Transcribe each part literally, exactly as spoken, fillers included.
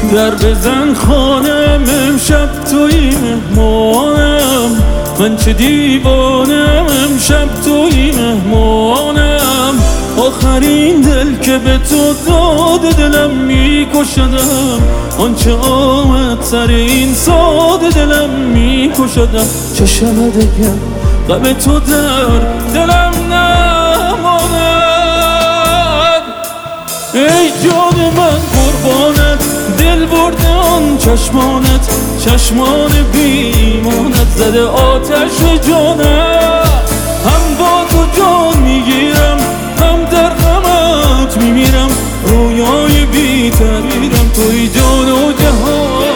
در بزن خانم امشب توی مهمانم، من چه دیوانم امشب توی مهمانم. آخرین دل که به تو داد دلم میکشدم، آنچه آمد سر این ساده دلم میکشدم. چشم دیگر غم تو در دلم نماند. ای جان من قربانت، دل برده آن چشمانت، چشمان بیمانت زده آتش به جانم. هم با تو جان میگیرم، هم در غمت میمیرم، رویای بی تعبیرم توی جان و جهان.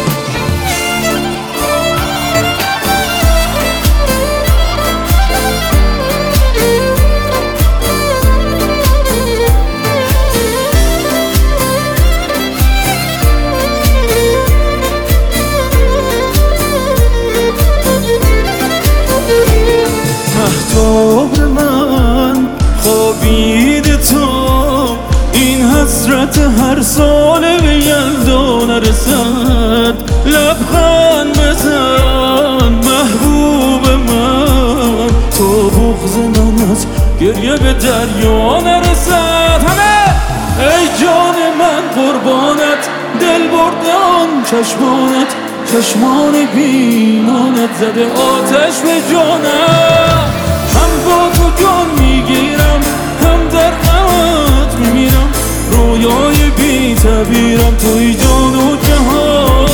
مهتاب من خوابیده تا این حسرت هر سال به یلدا نرسد. لبخند بزن محبوب من تا بغض من از گریه به دریا نرسد. همه ای جان من قربانت، دل برده آن چشمانت، چشمان بیمانت زده آتش به جانم. هم با تو جان میگیرم، هم در غمت میمیرم، رویای بی تعبیرم توی جان و جهان.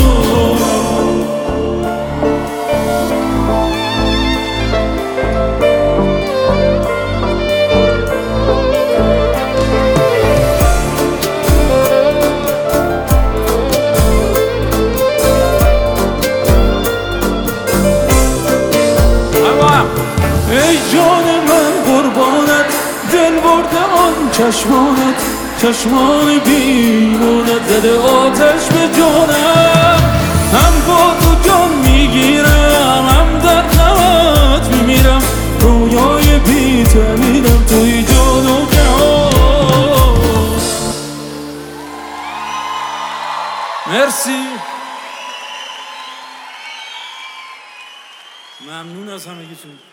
ای جان من قربانت، دل برده آن چشمانت، چشمان بیمانت زده آتش به جانم. هم با تو جان میگیرم، هم در غمت میمیرم، رویای بی تعبیرم توی جان و جهان. مرسی، ممنون از همگیتون.